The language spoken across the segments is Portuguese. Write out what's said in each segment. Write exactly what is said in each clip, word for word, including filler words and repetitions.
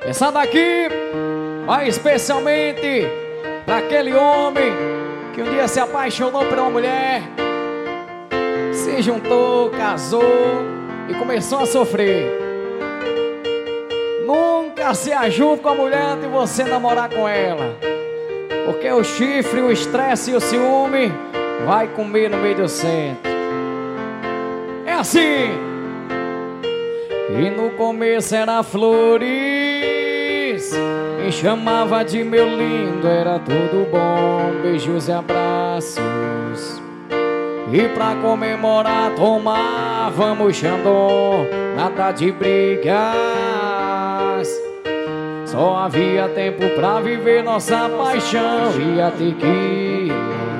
Essa daqui vai especialmente para aquele homem que um dia se apaixonou por uma mulher, se juntou, casou e começou a sofrer. Nunca se ajude com a mulher antes de você namorar com ela, porque o chifre, o estresse e o ciúme vai comer no meio do centro. É assim. E no começo era flores, me chamava de meu lindo, era tudo bom, beijos e abraços. E pra comemorar tomávamos Xandão, nada de brigas. Só havia tempo pra viver nossa paixão, e a tequila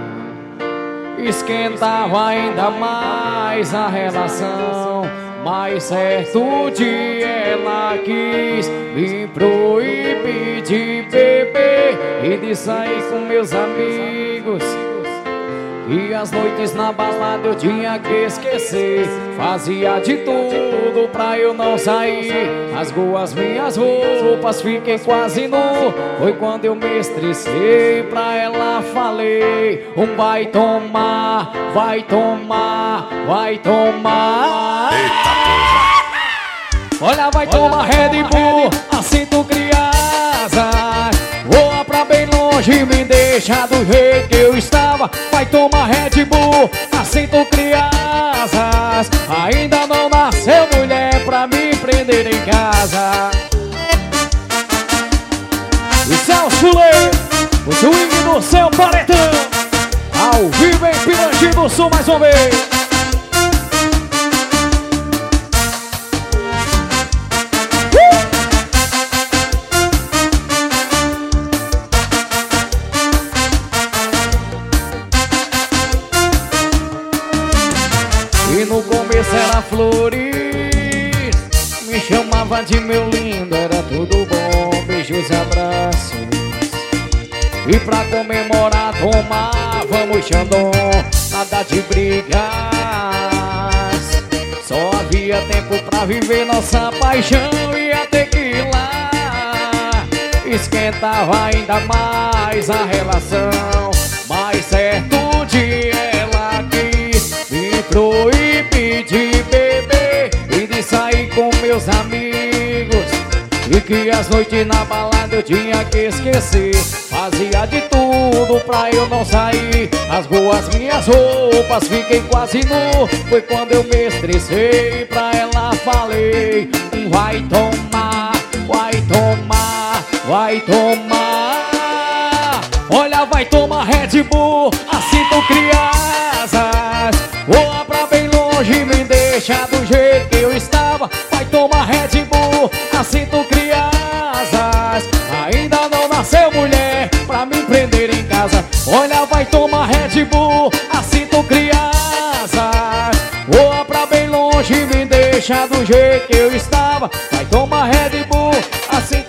esquentava ainda mais a relação. Mas certo dia ela quis me proibir de beber e de sair com meus amigos. E as noites na balada eu tinha que esquecer. Fazia de tudo pra eu não sair. Rasgou as minhas roupas, fiquei quase nu. Foi quando eu me estressei, pra ela falei: um vai tomar, vai tomar, vai tomar. Eita porra! Olha, vai tomar Red Bull, assim tu criança. Voa pra bem longe, me deixa do jeito que eu estava. Vai tomar Red Bull, assim tu crianças. Ainda não nasceu mulher pra me prender em casa. O Celso Lei, o swing do seu paredão, ao vivo em Pirangi do Sul mais uma vez. E no começo era flores, me chamava de meu lindo, era tudo bom, beijos e abraços. E pra comemorar tomávamos Xandão, nada de brigas. Só havia tempo pra viver nossa paixão, e a tequila esquentava ainda mais a relação. Mas certo dia ela quis me proibir de beber e de sair com meus amigos, e que as noites na balada eu tinha que esquecer. Fazia de tudo pra eu não sair. Rasgou as minhas roupas, fiquei quase nu. Foi quando eu me estressei, pra ela falei: um vai tomar, vai tomar, vai tomar. Olha, vai tomar Red Bull, assim tu crianças. Voa pra bem longe, me deixa do jeito que eu estava. Vai tomar Red Bull, assim tu crianças. Ainda não nasceu mulher pra me prender em casa. Olha, vai tomar Red Bull, assim tu crianças. Voa pra bem longe, me deixa do jeito que eu estava. Vai tomar Red Bull, assim